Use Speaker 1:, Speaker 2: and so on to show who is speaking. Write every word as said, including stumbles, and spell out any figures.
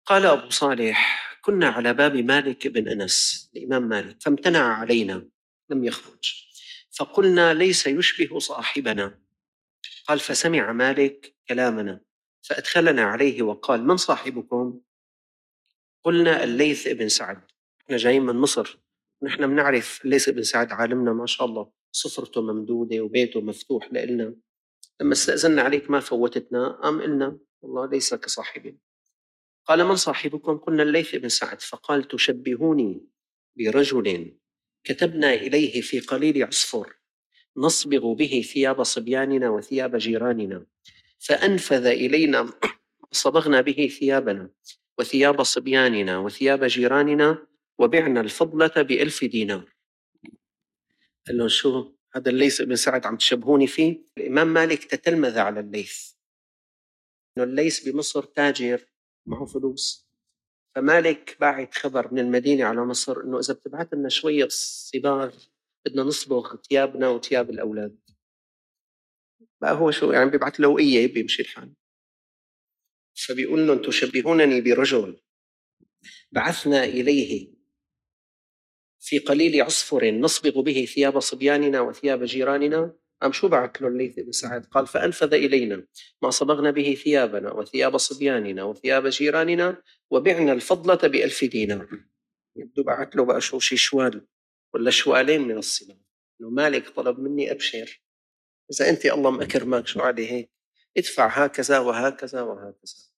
Speaker 1: قال أبو صالح: كنا على باب مالك بن أنس الإمام مالك فامتنع علينا، لم يخرج، فقلنا: ليس يشبه صاحبنا. قال: فسمع مالك كلامنا فأدخلنا عليه وقال: من صاحبكم؟ قلنا: الليث بن سعد. احنا جايين من مصر، نحن بنعرف الليث بن سعد، عالمنا ما شاء الله، سفرته ممدودة وبيته مفتوح لنا. لما استأذنا عليك ما فوتتنا، قام قلنا: والله ليس كصاحبنا. قال: من صاحبكم؟ قلنا: الليث بن سعد. فقال: تشبهوني برجل كتبنا إليه في قليل عصفر نصبغ به ثياب صبياننا وثياب جيراننا، فأنفذ إلينا ما صبغنا به ثيابنا وثياب صبياننا وثياب جيراننا، وبعنا الفضلة بألف دينار. قال لهم: شو هذا الليث بن سعد عم تشبهوني فيه؟ الإمام مالك تتلمذ على الليث، إنه الليث بمصر تاجر معه فلوس. فمالك باعت خبر من المدينة على مصر إنه إذا بتبعت لنا شوية صباغ بدنا نصبغ ثيابنا وثياب الأولاد. بقى هو شو يعني، بيبعت لوقية بيمشي الحال. فبيقول لهم: تشبهونني برجل بعثنا إليه في قليل عصفر نصبغ به ثياب صبياننا وثياب جيراننا. قام شو بعث له الليث بن سعد؟ قال: فأنفذ إلينا ما صبغنا به ثيابنا وثياب صبياننا وثياب جيراننا، وبعنا الفضلة بألف دينار. يبدو بعت له بقى شو شي شوال ولا شوالين من الصبا، إنه مالك طلب مني أبشر، إذا أنت الله مأكرمك شو عليه هيك، ادفع هكذا وهكذا وهكذا.